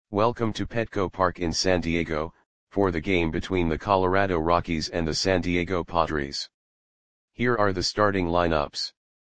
Welcome to Petco Park in San Diego, for the game between the Colorado Rockies and the San Diego Padres. Here are the starting lineups.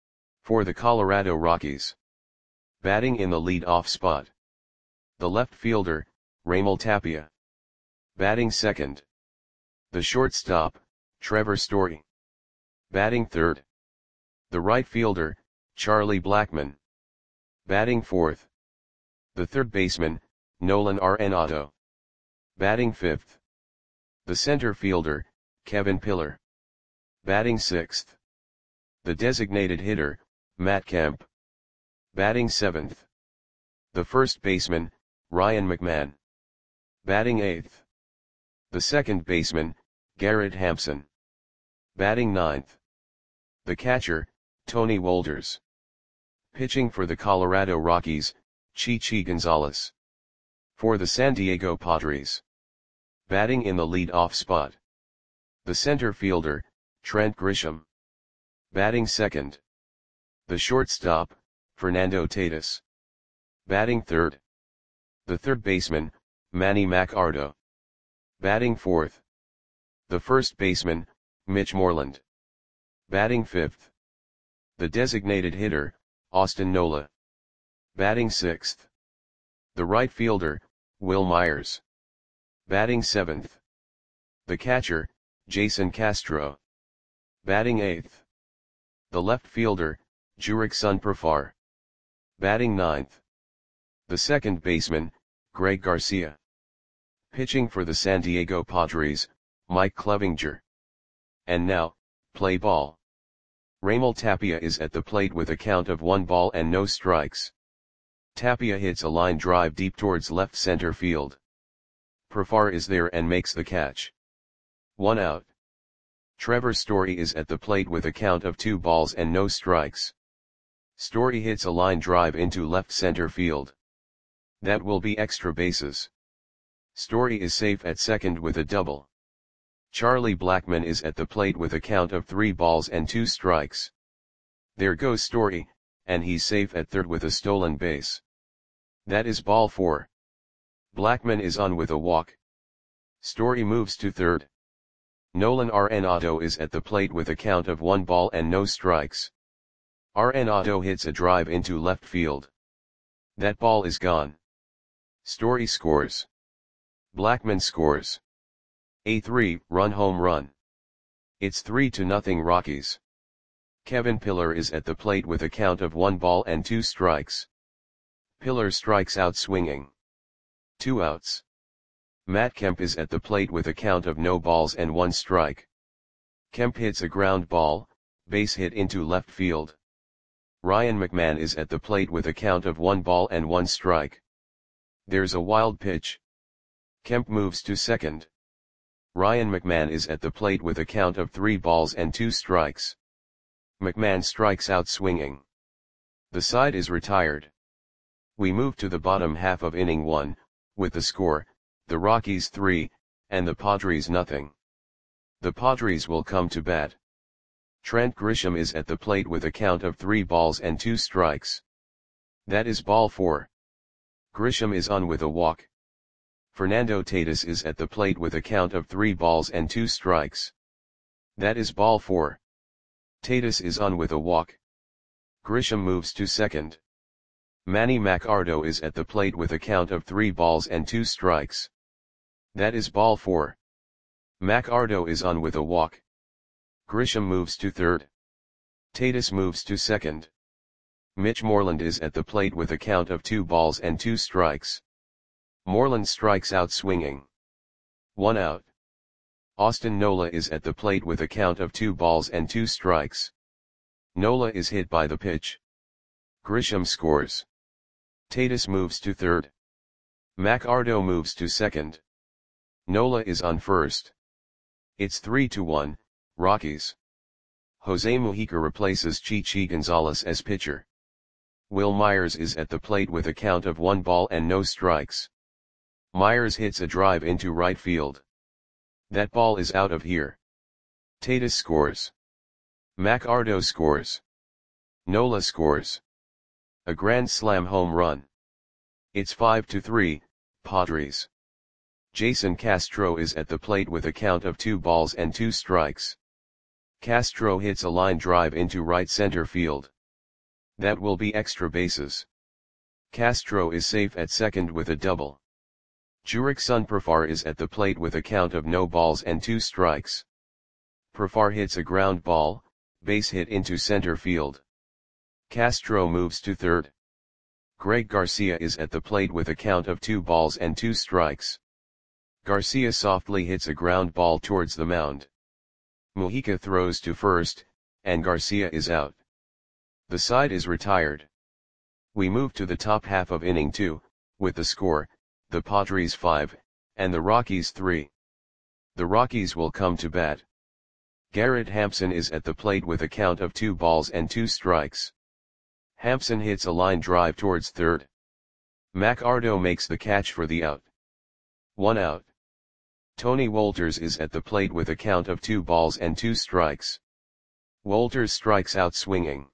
For the Colorado Rockies. Batting in the lead-off spot. The left fielder, Raimel Tapia. Batting second. The shortstop, Trevor Story. Batting third. The right fielder, Charlie Blackmon. Batting fourth. The third baseman, Nolan Arenado. Batting fifth. The center fielder, Kevin Pillar. Batting sixth. The designated hitter, Matt Kemp. Batting seventh. The first baseman, Ryan McMahon. Batting eighth. The second baseman, Garrett Hampson. Batting ninth. The catcher, Tony Wolders. Pitching for the Colorado Rockies, Chichi Gonzalez. For the San Diego Padres. Batting in the lead-off spot. The center fielder, Trent Grisham. Batting second. The shortstop, Fernando Tatis. Batting third. The third baseman, Manny Machado. Batting fourth. The first baseman, Mitch Moreland. Batting fifth. The designated hitter, Austin Nola. Batting sixth. The right fielder, Wil Myers. Batting seventh. The catcher, Jason Castro. Batting eighth. The left fielder, Jurickson Profar. Batting ninth. The second baseman, Greg Garcia. Pitching for the San Diego Padres, Mike Clevinger. And now, play ball. Raimel Tapia is at the plate with a count of 1 ball and no strikes. Tapia hits a line drive deep towards left center field. Profar is there and makes the catch. 1 out. Trevor Story is at the plate with a count of 2 balls and no strikes. Story hits a line drive into left center field. That will be extra bases. Story is safe at second with a double. Charlie Blackmon is at the plate with a count of 3 balls and 2 strikes. There goes Story, and he's safe at third with a stolen base. That is ball 4. Blackmon is on with a walk. Story moves to third. Nolan Arenado is at the plate with a count of 1 ball and no strikes. Arenado hits a drive into left field. That ball is gone. Story scores. Blackmon scores. A 3-run home run. It's 3-0 Rockies. Kevin Pillar is at the plate with a count of 1 ball and 2 strikes. Pillar strikes out swinging. 2 outs. Matt Kemp is at the plate with a count of no balls and 1 strike. Kemp hits a ground ball, base hit into left field. Ryan McMahon is at the plate with a count of 1 ball and 1 strike. There's a wild pitch. Kemp moves to second. Ryan McMahon is at the plate with a count of 3 balls and 2 strikes. McMahon strikes out swinging. The side is retired. We move to the bottom half of inning 1, with the score, the Rockies 3, and the Padres nothing. The Padres will come to bat. Trent Grisham is at the plate with a count of 3 balls and 2 strikes. That is ball 4. Grisham is on with a walk. Fernando Tatis is at the plate with a count of 3 balls and 2 strikes. That is ball 4. Tatis is on with a walk. Grisham moves to second. Manny Machado is at the plate with a count of 3 balls and 2 strikes. That is ball 4. Machado is on with a walk. Grisham moves to third. Tatis moves to second. Mitch Moreland is at the plate with a count of 2 balls and 2 strikes. Moreland strikes out swinging. 1 out. Austin Nola is at the plate with a count of 2 balls and 2 strikes. Nola is hit by the pitch. Grisham scores. Tatis moves to third. Machado moves to second. Nola is on first. It's 3-1, Rockies. Jose Mujica replaces Chichi Gonzalez as pitcher. Wil Myers is at the plate with a count of 1 ball and no strikes. Myers hits a drive into right field. That ball is out of here. Tatis scores. Machado scores. Nola scores. A grand slam home run. It's 5-3, Padres. Jason Castro is at the plate with a count of 2 balls and 2 strikes. Castro hits a line drive into right center field. That will be extra bases. Castro is safe at second with a double. Jurickson Profar is at the plate with a count of no balls and 2 strikes. Profar hits a ground ball, base hit into center field. Castro moves to third. Greg Garcia is at the plate with a count of 2 balls and 2 strikes. Garcia softly hits a ground ball towards the mound. Mujica throws to first, and Garcia is out. The side is retired. We move to the top half of inning 2, with the score, the Padres 5, and the Rockies 3. The Rockies will come to bat. Garrett Hampson is at the plate with a count of 2 balls and 2 strikes. Hampson hits a line drive towards third. McArdo makes the catch for the out. 1 out. Tony Wolters is at the plate with a count of 2 balls and 2 strikes. Wolters strikes out swinging.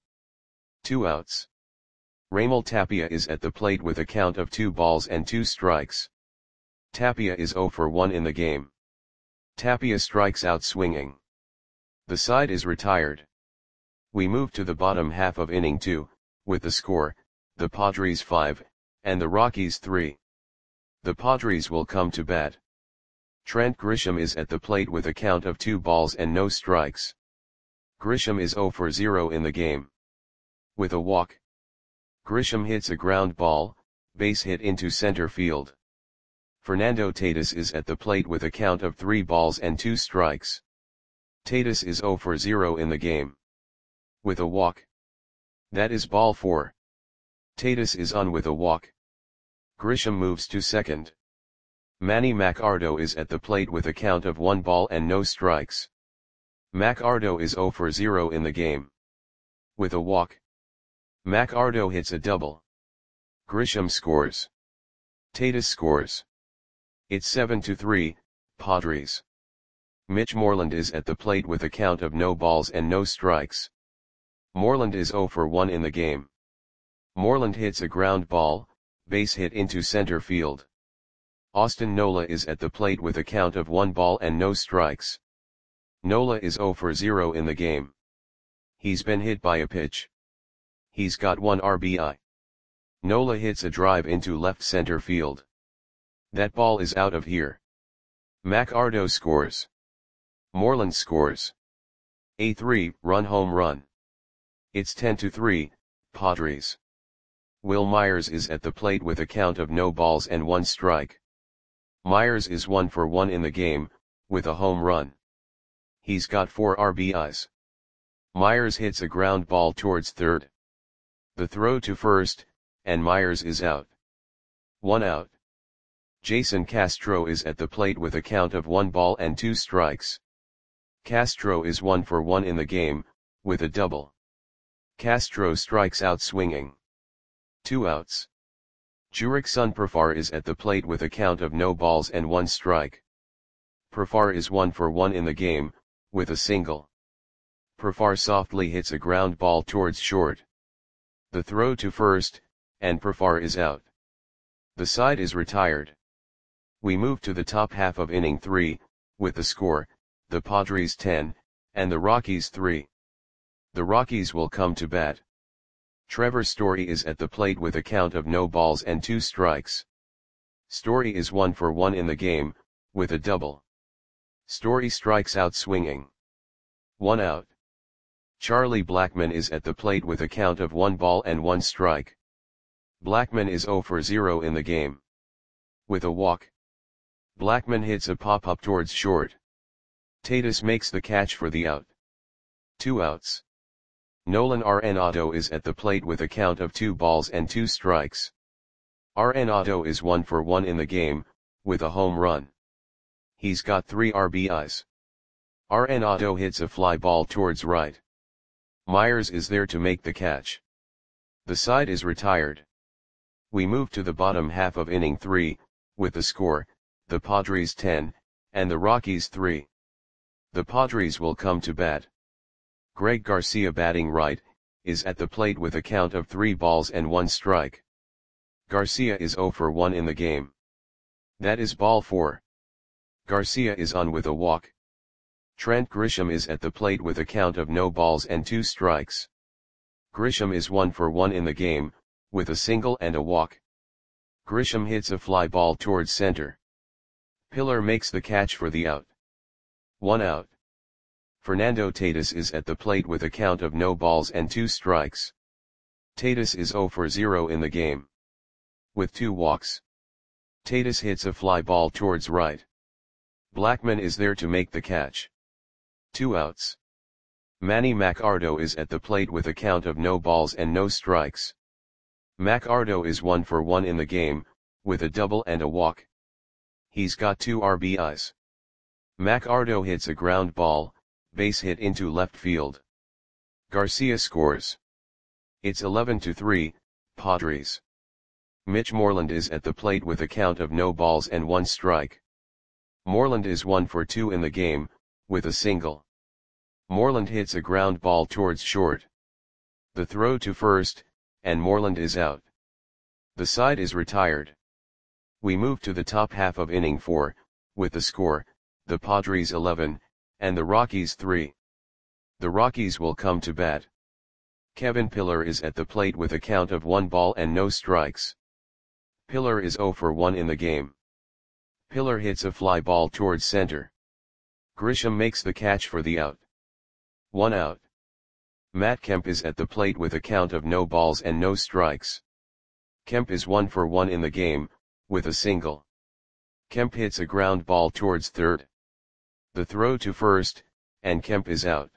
2 outs. Raimel Tapia is at the plate with a count of 2 balls and 2 strikes. Tapia is 0 for 1 in the game. Tapia strikes out swinging. The side is retired. We move to the bottom half of inning 2, with the score, the Padres 5, and the Rockies 3. The Padres will come to bat. Trent Grisham is at the plate with a count of 2 balls and no strikes. Grisham is 0 for 0 in the game. With a walk. Grisham hits a ground ball, base hit into center field. Fernando Tatis is at the plate with a count of 3 balls and 2 strikes. Tatis is 0 for 0 in the game. With a walk. That is ball 4. Tatis is on with a walk. Grisham moves to second. Manny McArdo is at the plate with a count of 1 ball and no strikes. McArdo is 0 for 0 in the game. With a walk. McArdo hits a double. Grisham scores. Tatis scores. It's 7-3, Padres. Mitch Moreland is at the plate with a count of no balls and no strikes. Moreland is 0 for 1 in the game. Moreland hits a ground ball, base hit into center field. Austin Nola is at the plate with a count of 1 ball and no strikes. Nola is 0 for 0 in the game. He's been hit by a pitch. He's got 1 RBI. Nola hits a drive into left center field. That ball is out of here. McArdo scores. Moreland scores. A 3-run home run. It's 10-3, Padres. Will Myers is at the plate with a count of no balls and 1 strike. Myers is 1 for 1 in the game, with a home run. He's got 4 RBIs. Myers hits a ground ball towards third. The throw to first, and Myers is out. 1 out. Jason Castro is at the plate with a count of 1 ball and 2 strikes. Castro is 1 for 1 in the game, with a double. Castro strikes out swinging. 2 outs. Jurickson Profar is at the plate with a count of no balls and 1 strike. Profar is 1 for 1 in the game, with a single. Profar softly hits a ground ball towards short. The throw to first, and Profar is out. The side is retired. We move to the top half of inning 3, with the score, the Padres 10, and the Rockies 3. The Rockies will come to bat. Trevor Story is at the plate with a count of no balls and 2 strikes. Story is 1 for 1 in the game, with a double. Story strikes out swinging. 1 out. Charlie Blackmon is at the plate with a count of 1 ball and 1 strike. Blackmon is 0 for 0 in the game. With a walk. Blackmon hits a pop-up towards short. Tatis makes the catch for the out. 2 outs. Nolan Arenado is at the plate with a count of 2 balls and 2 strikes. Arenado is 1 for 1 in the game, with a home run. He's got 3 RBIs. Arenado hits a fly ball towards right. Myers is there to make the catch. The side is retired. We move to the bottom half of inning 3, with the score, the Padres 10, and the Rockies 3. The Padres will come to bat. Greg Garcia batting right, is at the plate with a count of 3 balls and 1 strike. Garcia is 0 for 1 in the game. That is ball 4. Garcia is on with a walk. Trent Grisham is at the plate with a count of no balls and 2 strikes. Grisham is 1 for 1 in the game, with a single and a walk. Grisham hits a fly ball towards center. Pillar makes the catch for the out. 1 out. Fernando Tatis is at the plate with a count of no balls and 2 strikes. Tatis is 0 for 0 in the game. With 2 walks. Tatis hits a fly ball towards right. Blackman is there to make the catch. 2 outs. Manny Machado is at the plate with a count of no balls and no strikes. Machado is 1 for 1 in the game, with a double and a walk. He's got 2 RBIs. Machado hits a ground ball, base hit into left field. Garcia scores. It's 11-3, Padres. Mitch Moreland is at the plate with a count of no balls and 1 strike. Moreland is 1 for 2 in the game, with a single. Moreland hits a ground ball towards short. The throw to first, and Moreland is out. The side is retired. We move to the top half of inning 4, with the score, the Padres 11, and the Rockies 3. The Rockies will come to bat. Kevin Pillar is at the plate with a count of 1 ball and no strikes. Pillar is 0 for 1 in the game. Pillar hits a fly ball towards center. Grisham makes the catch for the out. 1 out. Matt Kemp is at the plate with a count of no balls and no strikes. Kemp is 1 for 1 in the game, with a single. Kemp hits a ground ball towards third. The throw to first, and Kemp is out.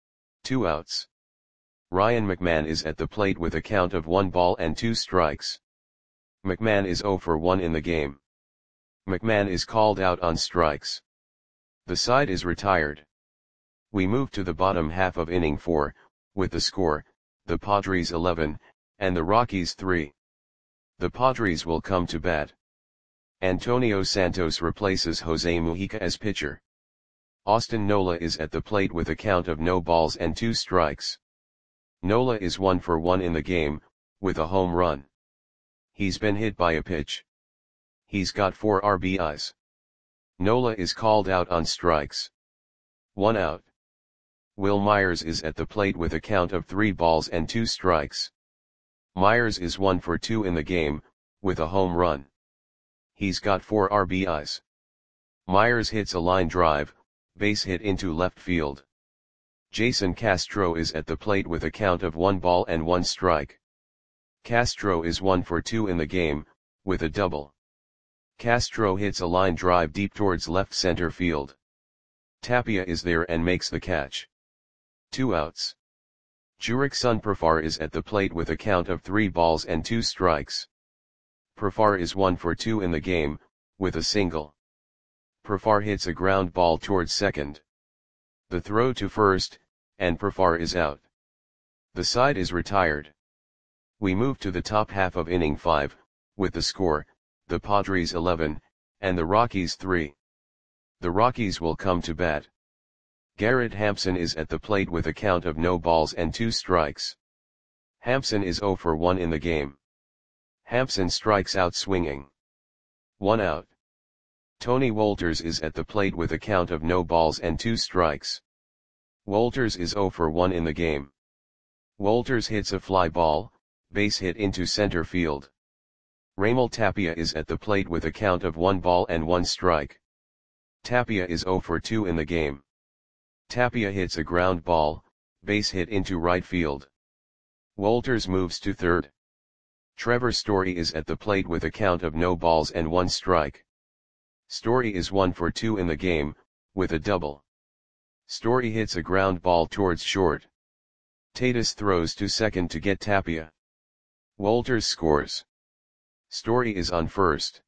2 outs. Ryan McMahon is at the plate with a count of 1 ball and 2 strikes. McMahon is 0 for 1 in the game. McMahon is called out on strikes. The side is retired. We move to the bottom half of inning 4, with the score, the Padres 11, and the Rockies 3. The Padres will come to bat. Antonio Santos replaces Jose Mujica as pitcher. Austin Nola is at the plate with a count of no balls and 2 strikes. Nola is 1 for 1 in the game, with a home run. He's been hit by a pitch. He's got 4 RBIs. Nola is called out on strikes. 1 out. Will Myers is at the plate with a count of 3 balls and 2 strikes. Myers is 1 for 2 in the game, with a home run. He's got 4 RBIs. Myers hits a line drive, base hit into left field. Jason Castro is at the plate with a count of 1 ball and 1 strike. Castro is 1 for 2 in the game, with a double. Castro hits a line drive deep towards left center field. Tapia is there and makes the catch. 2 outs. Jurickson Profar is at the plate with a count of 3 balls and 2 strikes. Profar is 1 for 2 in the game, with a single. Profar hits a ground ball towards second. The throw to first, and Profar is out. The side is retired. We move to the top half of inning 5, with the score, the Padres 11, and the Rockies 3. The Rockies will come to bat. Garrett Hampson is at the plate with a count of no balls and 2 strikes. Hampson is 0 for 1 in the game. Hampson strikes out swinging. 1 out. Tony Wolters is at the plate with a count of no balls and 2 strikes. Wolters is 0 for 1 in the game. Wolters hits a fly ball, base hit into center field. Raimel Tapia is at the plate with a count of 1 ball and 1 strike. Tapia is 0 for 2 in the game. Tapia hits a ground ball, base hit into right field. Wolters moves to third. Trevor Story is at the plate with a count of no balls and 1 strike. Story is 1 for 2 in the game, with a double. Story hits a ground ball towards short. Tatis throws to second to get Tapia. Wolters scores. Story is on first.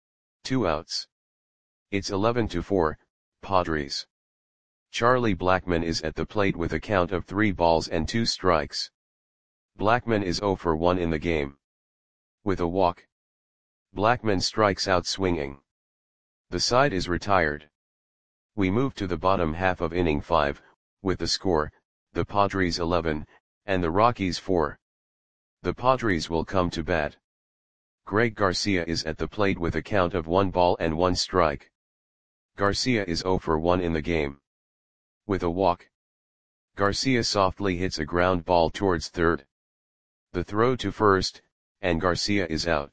2 outs. It's 11-4, Padres. Charlie Blackmon is at the plate with a count of 3 balls and 2 strikes. Blackmon is 0 for 1 in the game. With a walk. Blackmon strikes out swinging. The side is retired. We move to the bottom half of inning 5, with the score, the Padres 11, and the Rockies 4. The Padres will come to bat. Greg Garcia is at the plate with a count of 1 ball and 1 strike. Garcia is 0 for 1 in the game. With a walk, Garcia softly hits a ground ball towards third. The throw to first, and Garcia is out.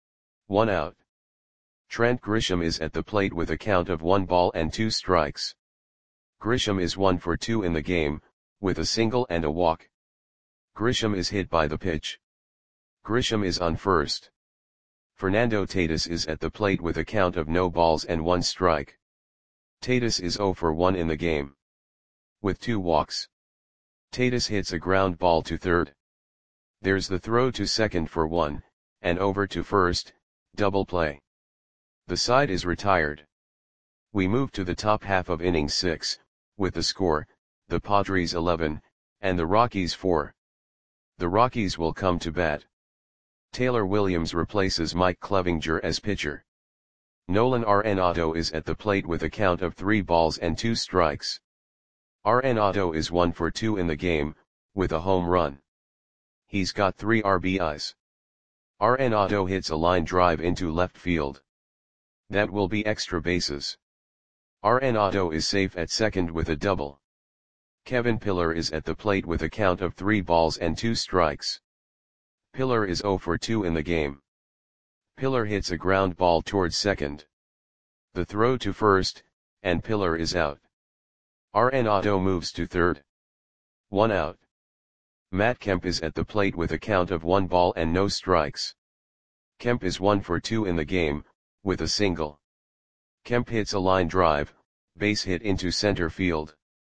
1 out. Trent Grisham is at the plate with a count of 1 ball and 2 strikes. Grisham is 1 for 2 in the game, with a single and a walk. Grisham is hit by the pitch. Grisham is on first. Fernando Tatis is at the plate with a count of no balls and 1 strike. Tatis is 0 for 1 in the game. With 2 walks, Tatis hits a ground ball to third. There's the throw to second for 1, and over to first, double play. The side is retired. We move to the top half of inning 6, with the score, the Padres 11, and the Rockies 4. The Rockies will come to bat. Taylor Williams replaces Mike Clevinger as pitcher. Nolan Arenado is at the plate with a count of 3 balls and 2 strikes. Arenado is 1 for 2 in the game, with a home run. He's got 3 RBIs. Arenado hits a line drive into left field. That will be extra bases. Arenado is safe at second with a double. Kevin Pillar is at the plate with a count of 3 balls and 2 strikes. Pillar is 0 for 2 in the game. Pillar hits a ground ball towards second. The throw to first, and Pillar is out. Arenado moves to third. 1 out. Matt Kemp is at the plate with a count of 1 ball and no strikes. Kemp is 1 for 2 in the game, with a single. Kemp hits a line drive, base hit into center field.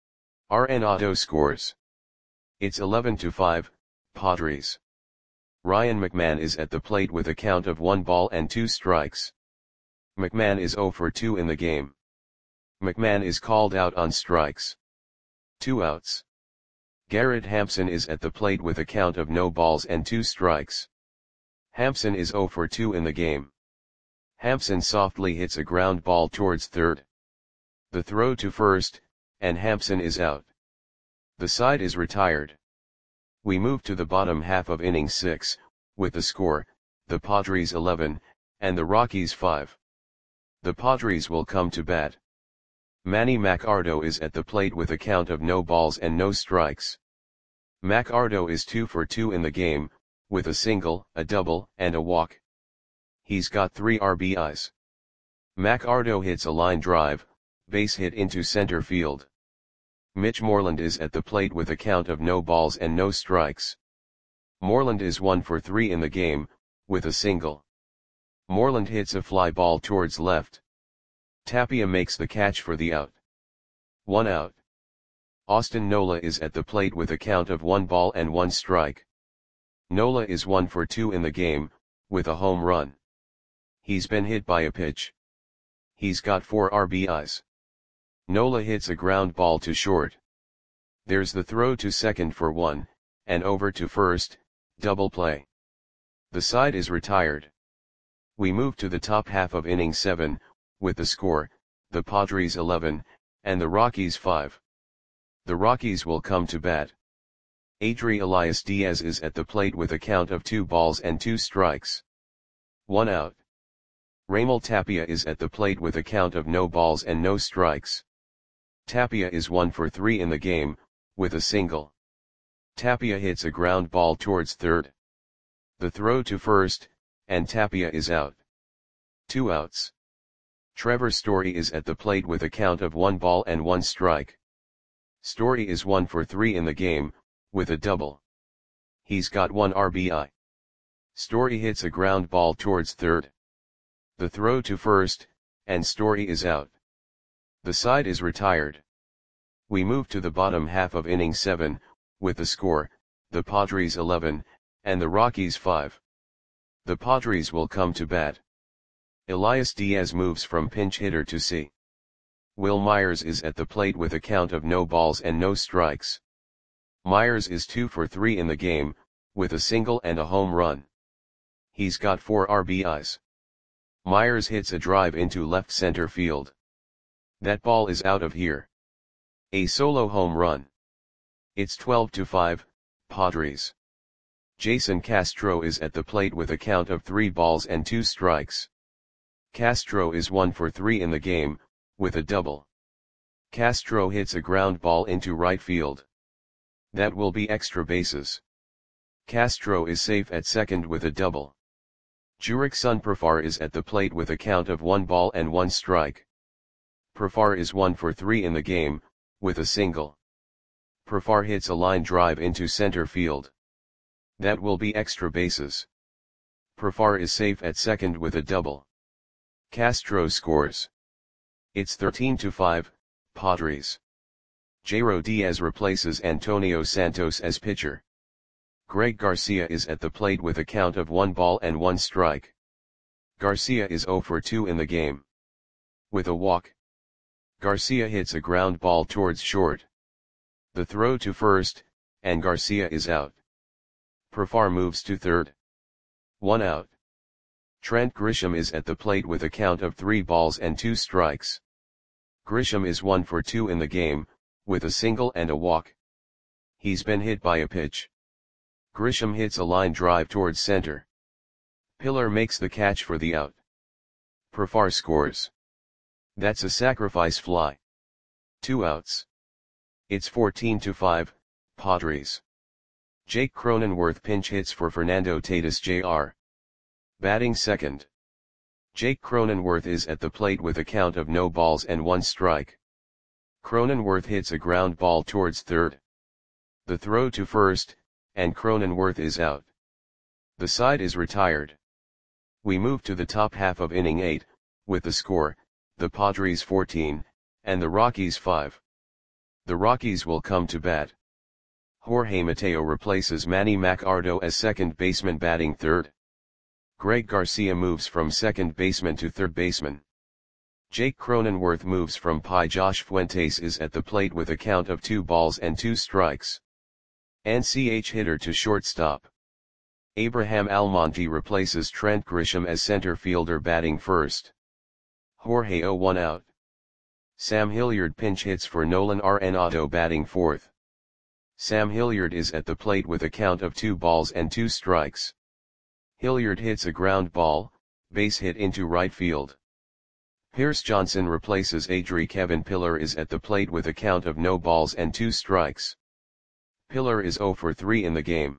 Arenado scores. It's 11-5, Padres. Ryan McMahon is at the plate with a count of 1 ball and 2 strikes. McMahon is 0 for 2 in the game. McMahon is called out on strikes. 2 outs. Garrett Hampson is at the plate with a count of no balls and 2 strikes. Hampson is 0 for 2 in the game. Hampson softly hits a ground ball towards third. The throw to first, and Hampson is out. The side is retired. We move to the bottom half of inning 6, with the score, the Padres 11, and the Rockies 5. The Padres will come to bat. Manny Machado is at the plate with a count of no balls and no strikes. Machado is 2 for 2 in the game, with a single, a double, and a walk. He's got 3 RBIs. Machado hits a line drive, base hit into center field. Mitch Moreland is at the plate with a count of no balls and no strikes. Moreland is 1 for 3 in the game, with a single. Moreland hits a fly ball towards left. Tapia makes the catch for the out. 1 out. Austin Nola is at the plate with a count of 1 ball and 1 strike. Nola is 1 for 2 in the game, with a home run. He's been hit by a pitch. He's got 4 RBIs. Nola hits a ground ball to short. There's the throw to second for 1, and over to first, double play. The side is retired. We move to the top half of inning 7, with the score, the Padres 11, and the Rockies 5. The Rockies will come to bat. Adri Elias Diaz is at the plate with a count of 2 balls and 2 strikes. 1 out. Raimel Tapia is at the plate with a count of no balls and no strikes. Tapia is 1 for 3 in the game, with a single. Tapia hits a ground ball towards third. The throw to first, and Tapia is out. 2 outs. Trevor Story is at the plate with a count of 1 ball and 1 strike. Story is 1 for 3 in the game, with a double. He's got 1 RBI. Story hits a ground ball towards third. The throw to first, and Story is out. The side is retired. We move to the bottom half of inning 7, with the score, the Padres 11, and the Rockies 5. The Padres will come to bat. Elias Diaz moves from pinch hitter to C. Will Myers is at the plate with a count of no balls and no strikes. Myers is 2 for 3 in the game, with a single and a home run. He's got 4 RBIs. Myers hits a drive into left center field. That ball is out of here. A solo home run. It's 12-5, Padres. Jason Castro is at the plate with a count of 3 balls and 2 strikes. Castro is 1 for 3 in the game, with a double. Castro hits a ground ball into right field. That will be extra bases. Castro is safe at second with a double. Jurickson Profar is at the plate with a count of 1 ball and 1 strike. Profar is 1 for 3 in the game, with a single. Profar hits a line drive into center field. That will be extra bases. Profar is safe at second with a double. Castro scores. It's 13-5, Padres. Jairo Diaz replaces Antonio Santos as pitcher. Greg Garcia is at the plate with a count of 1 ball and 1 strike. Garcia is 0 for 2 in the game. With a walk. Garcia hits a ground ball towards short. The throw to first, and Garcia is out. Profar moves to third. 1 out. Trent Grisham is at the plate with a count of 3 balls and 2 strikes. Grisham is 1 for 2 in the game, with a single and a walk. He's been hit by a pitch. Grisham hits a line drive towards center. Pillar makes the catch for the out. Profar scores. That's a sacrifice fly. 2 outs. It's 14-5, Padres. Jake Cronenworth pinch hits for Fernando Tatis Jr. Batting second. Jake Cronenworth is at the plate with a count of no balls and 1 strike. Cronenworth hits a ground ball towards third. The throw to first, and Cronenworth is out. The side is retired. We move to the top half of inning 8, with the score, the Padres 14, and the Rockies 5. The Rockies will come to bat. Jorge Mateo replaces Manny Machado as second baseman batting third. Greg Garcia moves from second baseman to third baseman. Jake Cronenworth moves from PI. Josh Fuentes is at the plate with a count of 2 balls and 2 strikes. NCH hitter to shortstop. Abraham Almonte replaces Trent Grisham as center fielder batting first. Jorge 0-1 out. Sam Hilliard pinch hits for Nolan Arenado batting fourth. Sam Hilliard is at the plate with a count of 2 balls and 2 strikes. Hilliard hits a ground ball, base hit into right field. Pierce Johnson replaces Adri. Kevin Pillar is at the plate with a count of no balls and 2 strikes. Pillar is 0 for 3 in the game.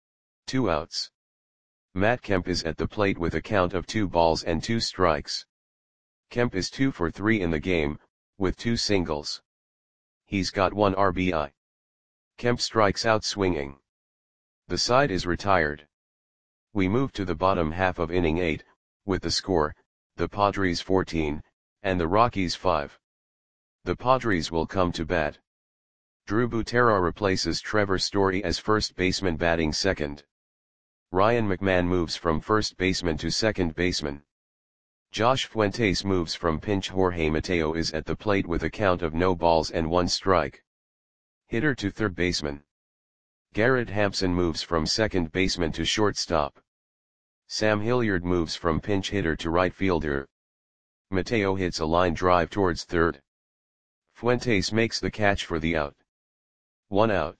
2 outs. Matt Kemp is at the plate with a count of 2 balls and 2 strikes. Kemp is 2 for 3 in the game, with 2 singles. He's got 1 RBI. Kemp strikes out swinging. The side is retired. We move to the bottom half of inning 8, with the score, the Padres 14, and the Rockies 5. The Padres will come to bat. Drew Butera replaces Trevor Story as first baseman batting second. Ryan McMahon moves from first baseman to second baseman. Josh Fuentes moves from pinch. Jorge Mateo is at the plate with a count of no balls and 1 strike. Hitter to third baseman. Garrett Hampson moves from second baseman to shortstop. Sam Hilliard moves from pinch hitter to right fielder. Mateo hits a line drive towards third. Fuentes makes the catch for the out. 1 out.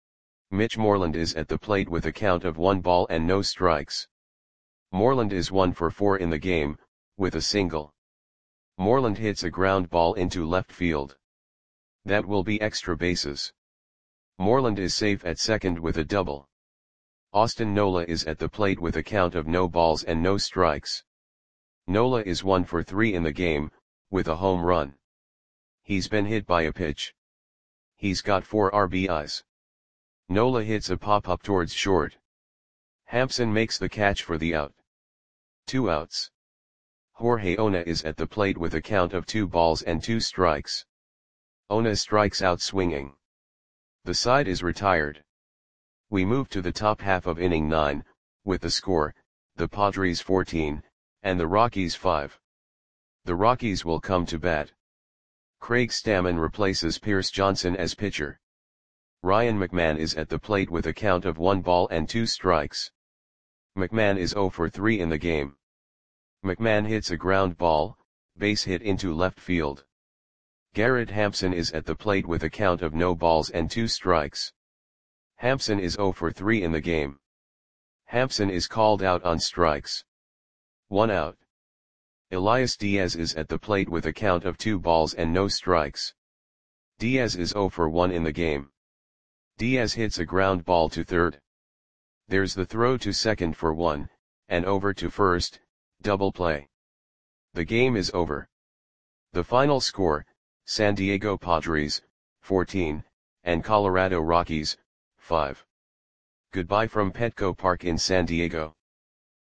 Mitch Moreland is at the plate with a count of 1 ball and no strikes. Moreland is 1 for 4 in the game, with a single. Moreland hits a ground ball into left field. That will be extra bases. Moreland is safe at second with a double. Austin Nola is at the plate with a count of no balls and no strikes. Nola is 1 for 3 in the game, with a home run. He's been hit by a pitch. He's got 4 RBIs. Nola hits a pop-up towards short. Hampson makes the catch for the out. 2 outs. Jorge Ona is at the plate with a count of 2 balls and 2 strikes. Ona strikes out swinging. The side is retired. We move to the top half of inning 9, with the score, the Padres 14, and the Rockies 5. The Rockies will come to bat. Craig Stammen replaces Pierce Johnson as pitcher. Ryan McMahon is at the plate with a count of 1 ball and 2 strikes. McMahon is 0 for 3 in the game. McMahon hits a ground ball, base hit into left field. Garrett Hampson is at the plate with a count of no balls and 2 strikes. Hampson is 0 for 3 in the game. Hampson is called out on strikes. 1 out. Elias Diaz is at the plate with a count of 2 balls and no strikes. Diaz is 0 for 1 in the game. Diaz hits a ground ball to third. There's the throw to second for 1, and over to first, double play. The game is over. The final score, San Diego Padres, 14, and Colorado Rockies, 5. Goodbye from Petco Park in San Diego.